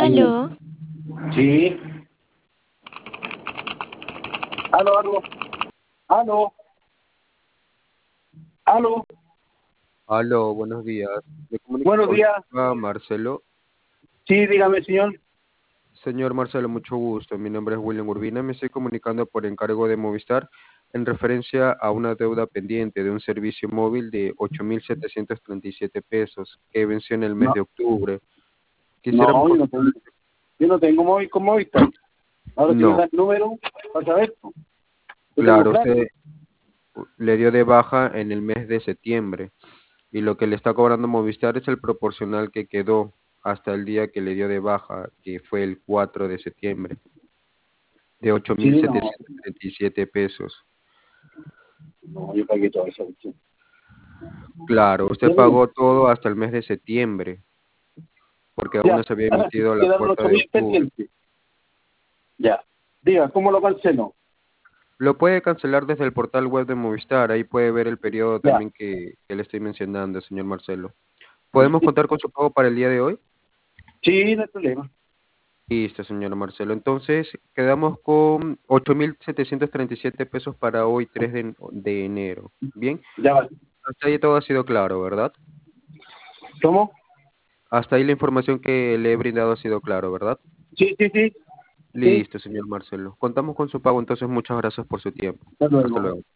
Aló, Sí. Aló, aló, aló, aló. Aló, buenos días. Me comunico Buenos con días. Marcelo. Sí, dígame, señor. Señor Marcelo, mucho gusto. Mi nombre es William Urbina. Me estoy comunicando por encargo de Movistar en referencia a una deuda pendiente de un servicio móvil de 8.737 pesos que venció en el mes No, de octubre. Quisiéramos no, confirmar. yo no tengo móvil con Movistar. Ahora si me No, da el número, para saber. Yo tengo claro, plan. usted le dio de baja en el mes de septiembre y lo que le está cobrando Movistar es el proporcional que quedó hasta el día que le dio de baja, que fue el 4 de septiembre, de ocho Sí, mil no, setecientos treinta y siete pesos. no, yo pagué toda esa cuestión. Claro, usted Debe- pagó todo hasta el mes de septiembre, porque aún no Ya, se había emitido la quedaron cuota ocho de mil octubre. pendientes. Ya. Diga, ¿cómo lo cancelo? Lo puede cancelar desde el portal web de Movistar, ahí puede ver el periodo Ya. también que le estoy mencionando, señor Marcelo. ¿Podemos contar con su pago para el día de hoy? Sí, no hay problema. Listo, señor Marcelo. Entonces, quedamos con 8.737 pesos para hoy, 3 de enero. Bien, Ya vale. hasta ahí todo ha sido claro, ¿verdad? ¿Cómo? Hasta ahí la información que le he brindado ha sido claro, ¿verdad? Sí, sí, sí. Sí. Listo, señor Marcelo. Contamos con su pago, entonces muchas gracias por su tiempo. Hasta Hasta luego. luego.